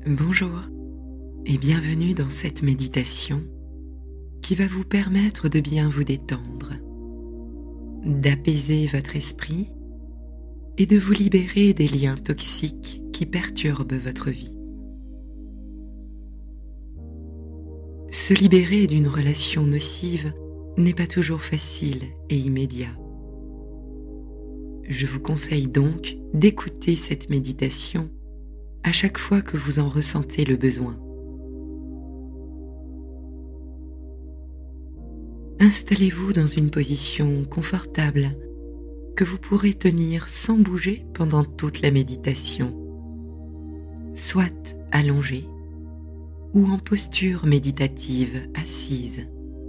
Bonjour et bienvenue dans cette méditation qui va vous permettre de bien vous détendre, d'apaiser votre esprit et de vous libérer des liens toxiques qui perturbent votre vie. Se libérer d'une relation nocive n'est pas toujours facile et immédiat. Je vous conseille donc d'écouter cette méditation à chaque fois que vous en ressentez le besoin. Installez-vous dans une position confortable que vous pourrez tenir sans bouger pendant toute la méditation, soit allongé ou en posture méditative assise.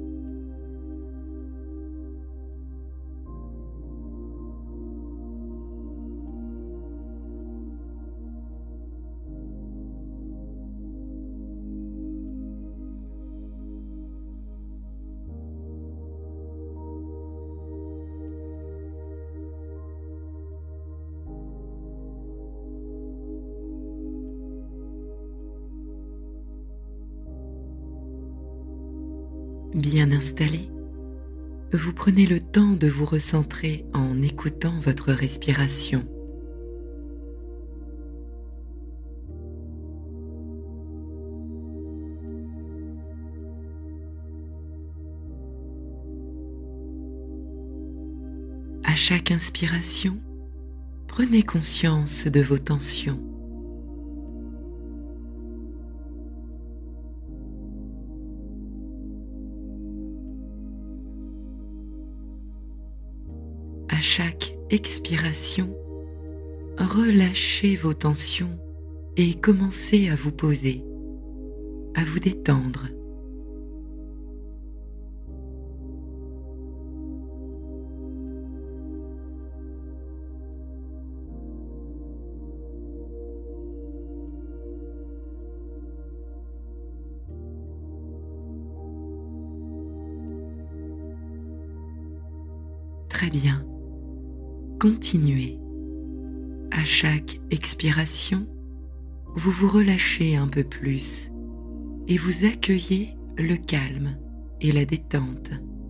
Bien installé, vous prenez le temps de vous recentrer en écoutant votre respiration. À chaque inspiration, prenez conscience de vos tensions. À chaque expiration, relâchez vos tensions et commencez à vous poser, à vous détendre. Très bien. Continuez. À chaque expiration, vous vous relâchez un peu plus et vous accueillez le calme et la détente.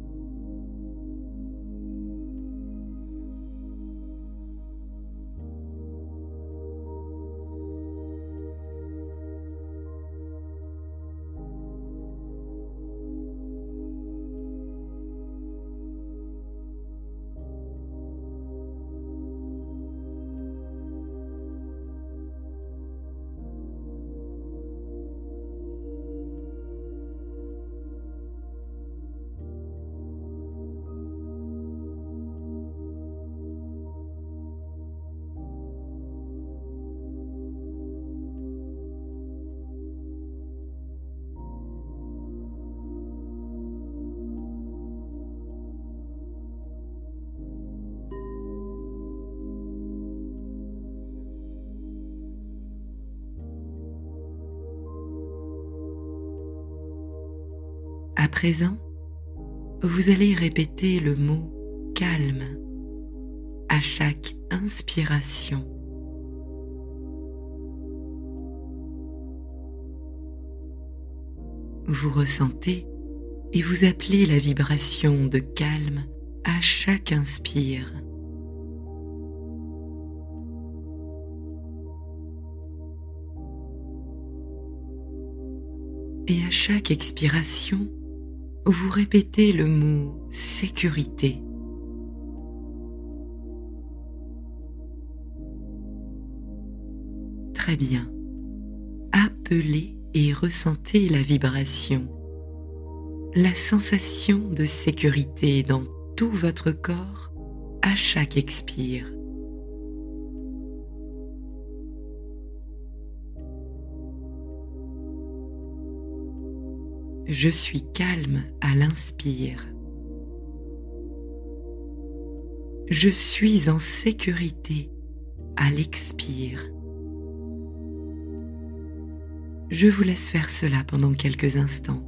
À présent, vous allez répéter le mot « calme » à chaque inspiration. Vous ressentez et vous appelez la vibration de calme à chaque inspire. Et à chaque expiration, vous répétez le mot « sécurité ». Très bien. Appelez et ressentez la vibration, la sensation de sécurité dans tout votre corps à chaque expire. Je suis calme à l'inspire. Je suis en sécurité à l'expire. Je vous laisse faire cela pendant quelques instants.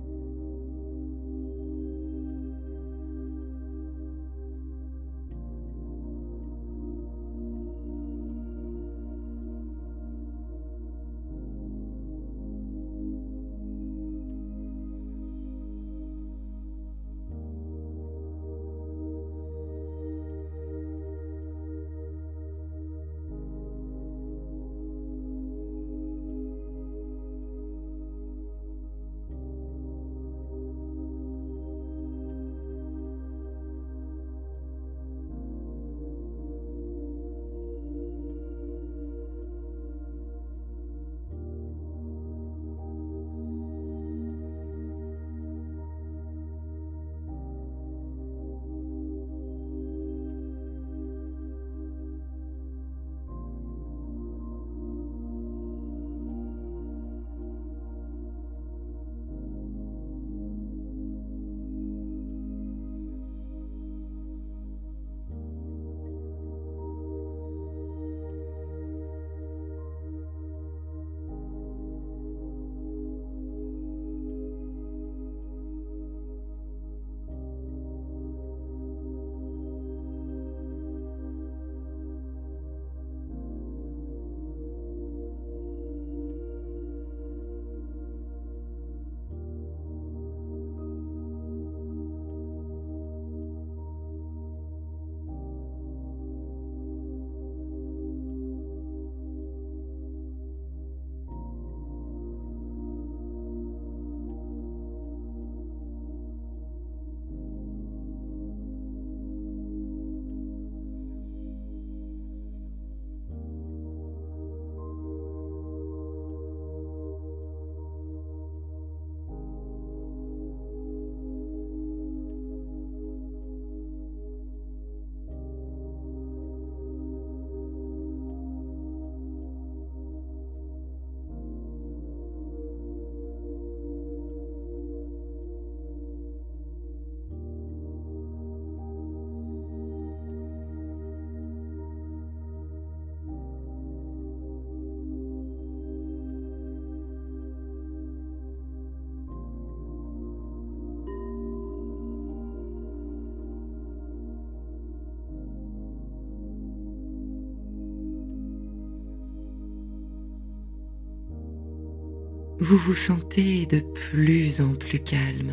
vous vous sentez de plus en plus calme.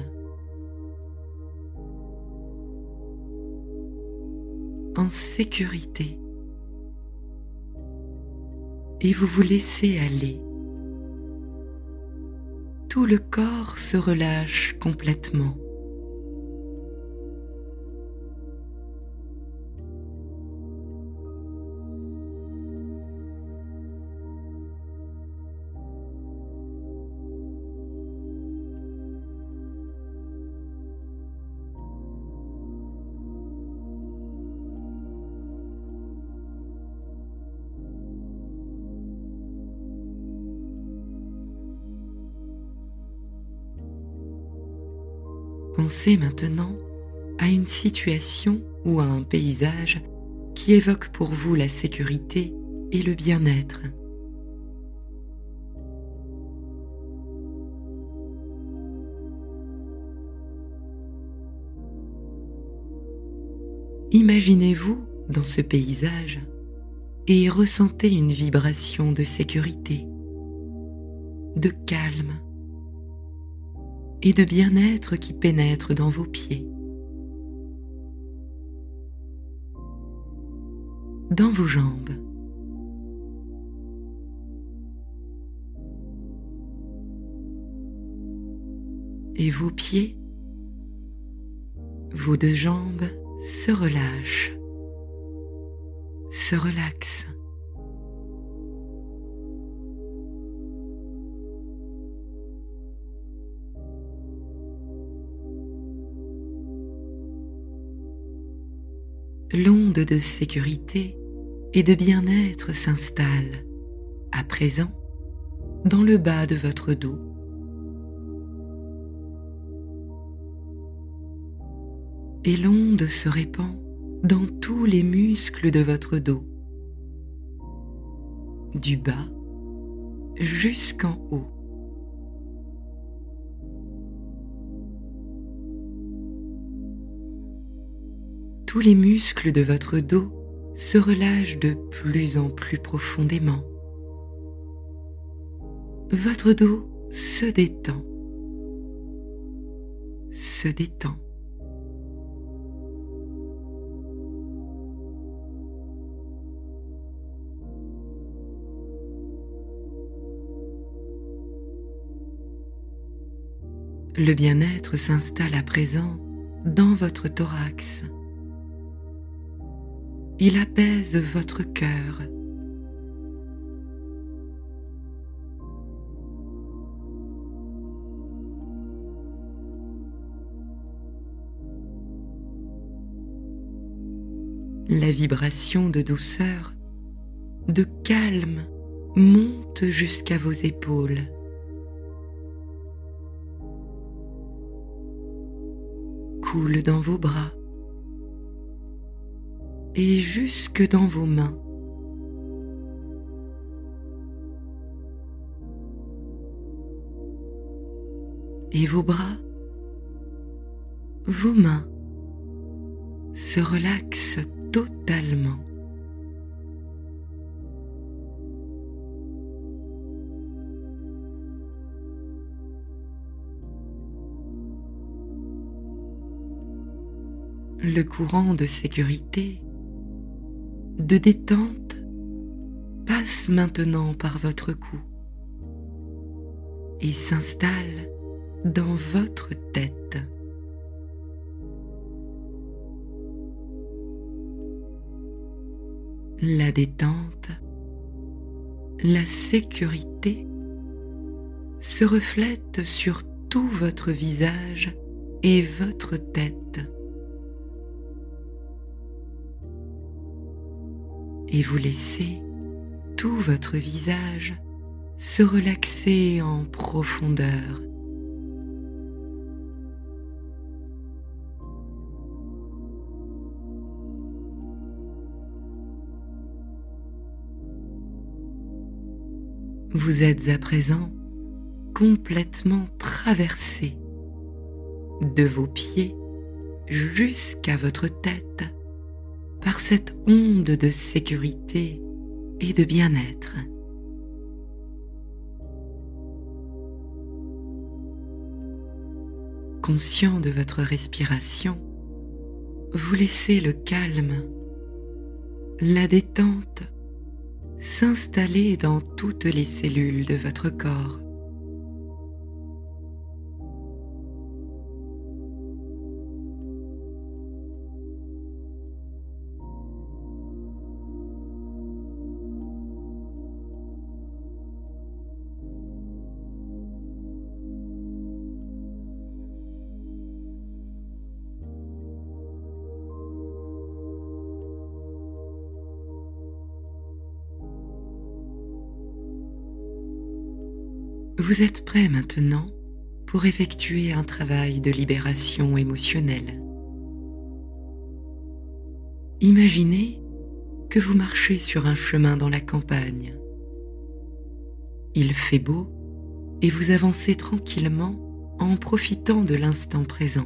En sécurité. Et vous vous laissez aller. Tout le corps se relâche complètement. Pensez maintenant à une situation ou à un paysage qui évoque pour vous la sécurité et le bien-être. Imaginez-vous dans ce paysage et ressentez une vibration de sécurité, de calme et de bien-être qui pénètre dans vos pieds, dans vos jambes, et vos pieds, vos deux jambes se relâchent, se relaxent. L'onde de sécurité et de bien-être s'installe, à présent, dans le bas de votre dos. Et l'onde se répand dans tous les muscles de votre dos, du bas jusqu'en haut. Tous les muscles de votre dos se relâchent de plus en plus profondément. Votre dos se détend, se détend. Le bien-être s'installe à présent dans votre thorax. Il apaise votre cœur. La vibration de douceur, de calme monte jusqu'à vos épaules. Coule dans vos bras et jusque dans vos mains. Et vos bras, vos mains se relaxent totalement. Le courant de sécurité, de détente, passe maintenant par votre cou et s'installe dans votre tête. La détente, la sécurité se reflètent sur tout votre visage et votre tête. Et vous laissez tout votre visage se relaxer en profondeur. Vous êtes à présent complètement traversé de vos pieds jusqu'à votre tête par cette onde de sécurité et de bien-être. conscient de votre respiration, vous laissez le calme, la détente s'installer dans toutes les cellules de votre corps. Vous êtes prêt maintenant pour effectuer un travail de libération émotionnelle. Imaginez que vous marchez sur un chemin dans la campagne. Il fait beau et vous avancez tranquillement en profitant de l'instant présent.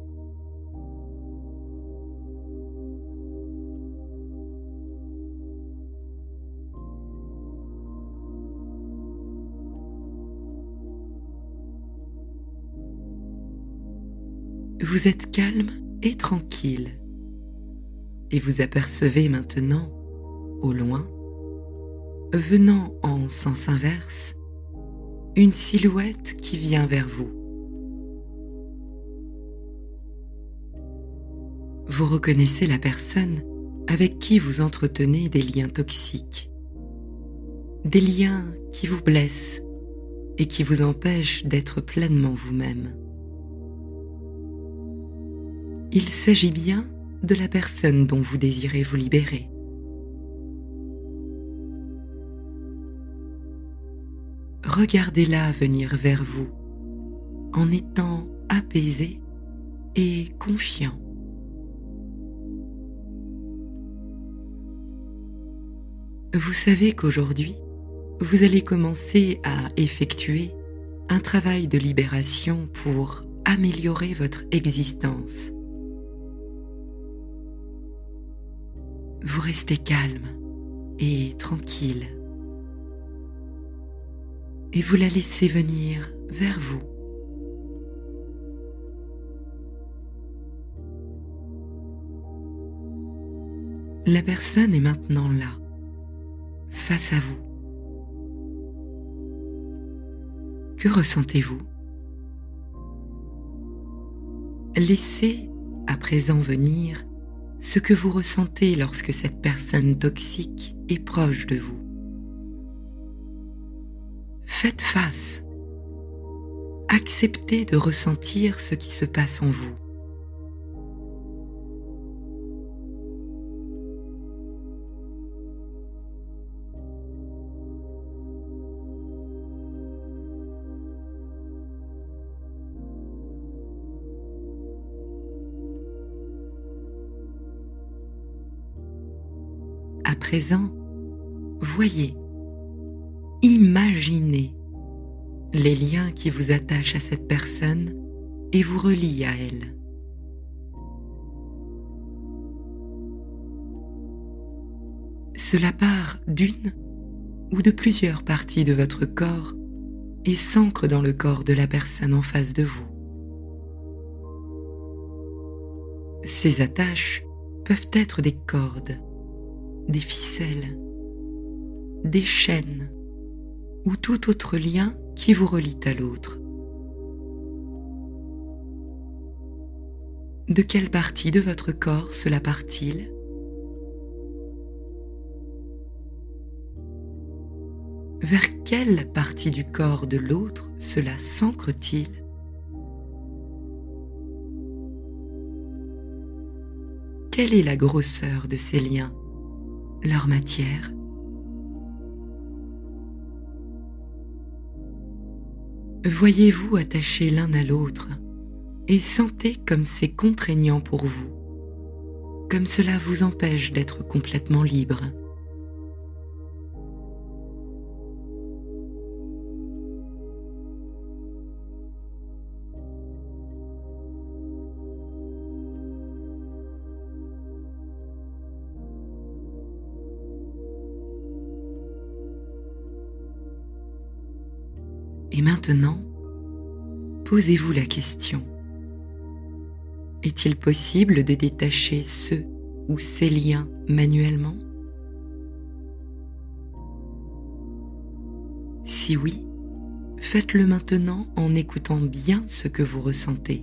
Vous êtes calme et tranquille et vous apercevez maintenant, au loin, venant en sens inverse, une silhouette qui vient vers vous. Vous reconnaissez la personne avec qui vous entretenez des liens toxiques, des liens qui vous blessent et qui vous empêchent d'être pleinement vous-même. Il s'agit bien de la personne dont vous désirez vous libérer. Regardez-la venir vers vous en étant apaisé et confiant. Vous savez qu'aujourd'hui, vous allez commencer à effectuer un travail de libération pour améliorer votre existence. Vous restez calme et tranquille et vous la laissez venir vers vous. La personne est maintenant là, face à vous. Que ressentez-vous? Laissez à présent venir ce que vous ressentez lorsque cette personne toxique est proche de vous. Faites face. Acceptez de ressentir ce qui se passe en vous. À présent, voyez, imaginez les liens qui vous attachent à cette personne et vous relient à elle. Cela part d'une ou de plusieurs parties de votre corps et s'ancre dans le corps de la personne en face de vous. Ces attaches peuvent être des cordes, des ficelles, des chaînes ou tout autre lien qui vous relie à l'autre. De quelle partie de votre corps cela part-il? Vers quelle partie du corps de l'autre cela s'ancre-t-il? Quelle est la grosseur de ces liens, leur matière? Voyez-vous attachés l'un à l'autre et sentez comme c'est contraignant pour vous, comme cela vous empêche d'être complètement libre. Et maintenant, posez-vous la question, Est-il possible de détacher ce ou ces liens manuellement? Si oui, faites-le maintenant en écoutant bien ce que vous ressentez.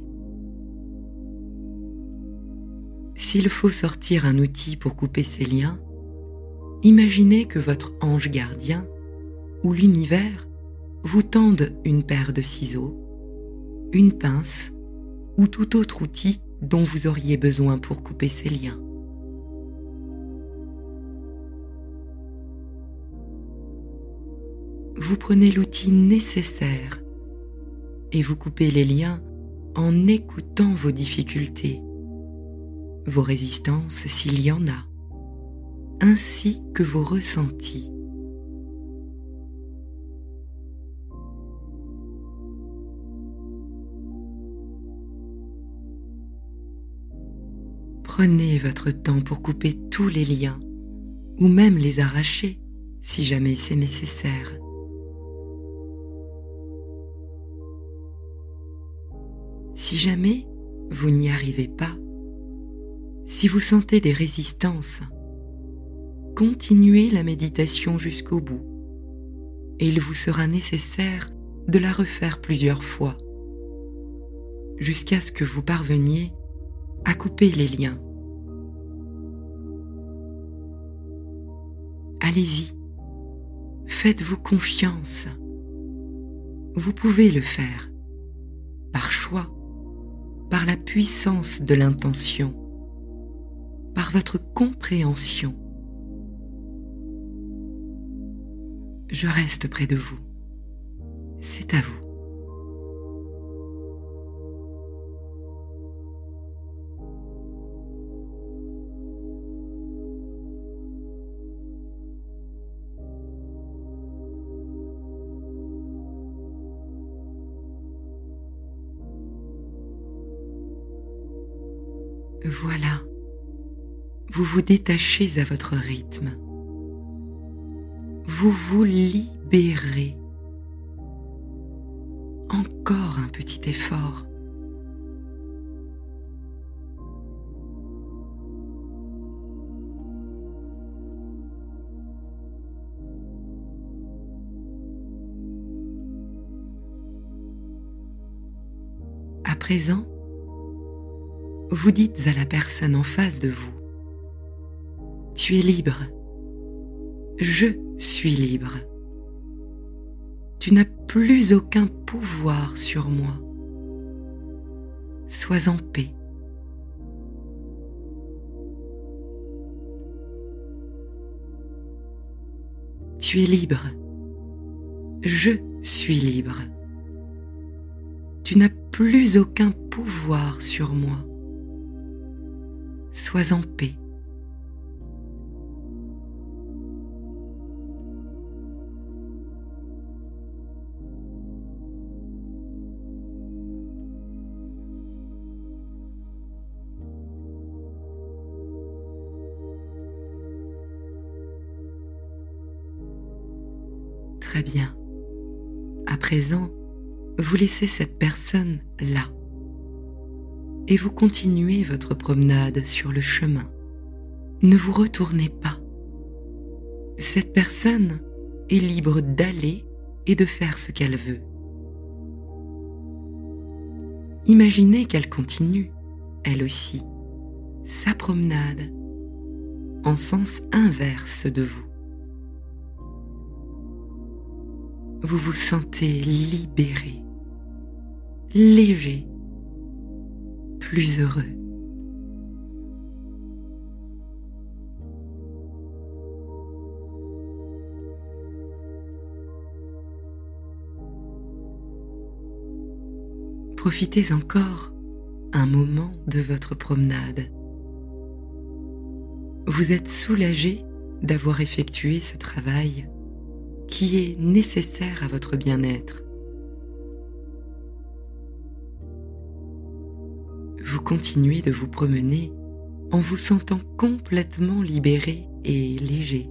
S'il faut sortir un outil pour couper ces liens, imaginez que votre ange gardien ou l'univers vous tende une paire de ciseaux, une pince ou tout autre outil dont vous auriez besoin pour couper ces liens. Vous prenez l'outil nécessaire et vous coupez les liens en écoutant vos difficultés, vos résistances s'il y en a, ainsi que vos ressentis. Prenez votre temps pour couper tous les liens, ou même les arracher, si jamais c'est nécessaire. Si jamais vous n'y arrivez pas, si vous sentez des résistances, continuez la méditation jusqu'au bout, et il vous sera nécessaire de la refaire plusieurs fois, jusqu'à ce que vous parveniez à couper les liens. Allez-y, faites-vous confiance. Vous pouvez le faire, par choix, par la puissance de l'intention, par votre compréhension. Je reste près de vous. C'est à vous. Voilà, vous vous détachez à votre rythme. Vous vous libérez. Encore un petit effort. À présent, vous dites à la personne en face de vous: tu es libre. Je suis libre. Tu n'as plus aucun pouvoir sur moi. Sois en paix. Tu es libre. Je suis libre. Tu n'as plus aucun pouvoir sur moi. Sois en paix. Très bien. À présent, vous laissez cette personne là et vous continuez votre promenade sur le chemin. Ne vous retournez pas. Cette personne est libre d'aller et de faire ce qu'elle veut. Imaginez qu'elle continue, elle aussi, sa promenade en sens inverse de vous. Vous vous sentez libéré, léger, plus heureux. Profitez encore un moment de votre promenade. Vous êtes soulagé d'avoir effectué ce travail qui est nécessaire à votre bien-être. Vous continuez de vous promener en vous sentant complètement libéré et léger.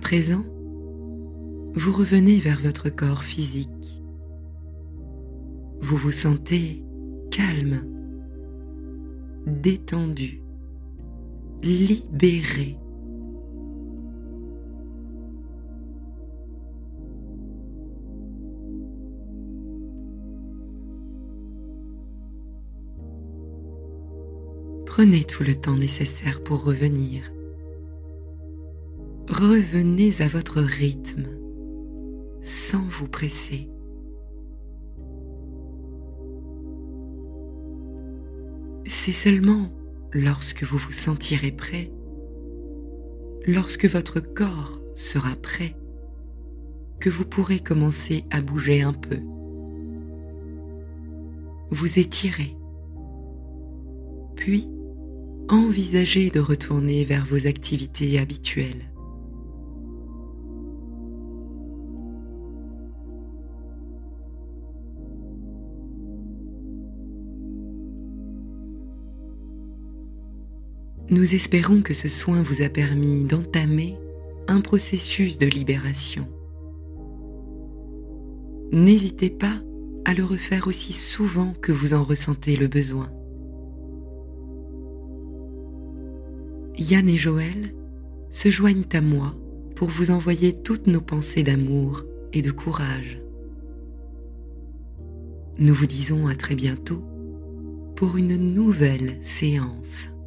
présent, vous revenez vers votre corps physique. Vous vous sentez calme, détendu, libéré. Prenez tout le temps nécessaire pour revenir. Revenez à votre rythme, sans vous presser. C'est seulement lorsque vous vous sentirez prêt, lorsque votre corps sera prêt, que vous pourrez commencer à bouger un peu. Vous étirez, puis envisagez de retourner vers vos activités habituelles. Nous espérons que ce soin vous a permis d'entamer un processus de libération. N'hésitez pas à le refaire aussi souvent que vous en ressentez le besoin. Yann et Joël se joignent à moi pour vous envoyer toutes nos pensées d'amour et de courage. Nous vous disons à très bientôt pour une nouvelle séance.